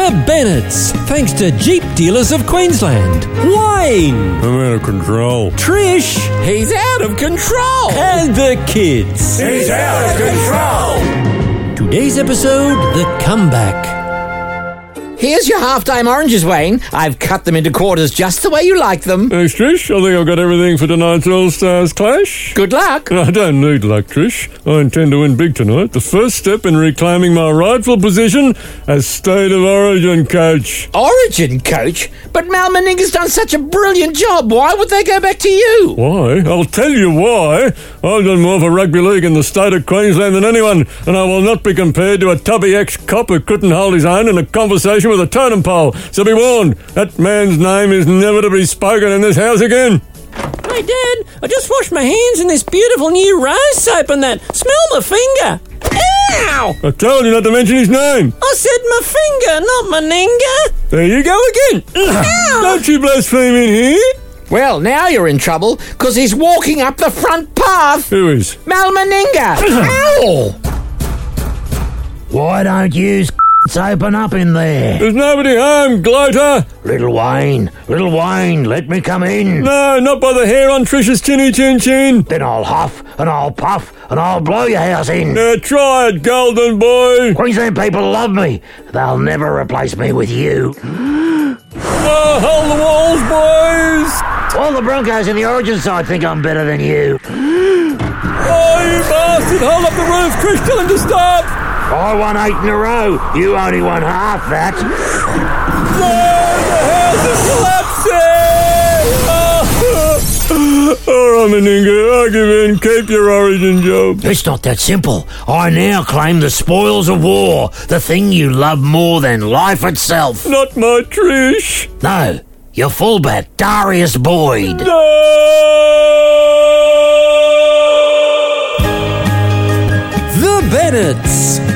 The Bennetts, thanks to Jeep Dealers of Queensland. Wayne. I'm out of control. Trish. He's out of control. And the kids. He's out of control. Today's episode, The Comeback. Here's your half-time oranges, Wayne. I've cut them into quarters just the way you like them. Thanks, Trish. I think I've got everything for tonight's All-Stars clash. Good luck. I don't need luck, Trish. I intend to win big tonight. The first step in reclaiming my rightful position as State of Origin coach. Origin coach? But Mal Meninga's done such a brilliant job. Why would they go back to you? Why? I'll tell you why. I've done more for rugby league in the state of Queensland than anyone, and I will not be compared to a tubby ex-cop who couldn't hold his own in a conversation with a totem pole. So be warned, that man's name is never to be spoken in this house again. Hey, Dad, I just washed my hands in this beautiful new rose soap and that. Smell my finger. Ow! I told you not to mention his name. I said my finger, not Meninga. There you go again. Ow! Don't you blaspheme in here. Well, now you're in trouble, because he's walking up the front path. Who is? Mal Meninga. Ow! Why don't you open up in there? There's nobody home, gloater. Little Wayne, let me come in. No, not by the hair on Trish's chinny chin chin. Then I'll huff and I'll puff and I'll blow your house in. Now try it, golden boy. Queensland people love me. They'll never replace me with you. Oh, hold the walls, boys. All the Broncos in the Origin side think I'm better than you. Oh, you bastard. Hold up the roof, Trish. Tell him to stop. I won 8 in a row. You only won half that. No, the house is collapsing! All right, Meninga, I give in. Keep your Origin job. It's not that simple. I now claim the spoils of war, the thing you love more than life itself. Not my Trish. No, your fullback, Darius Boyd. No! The Bennetts.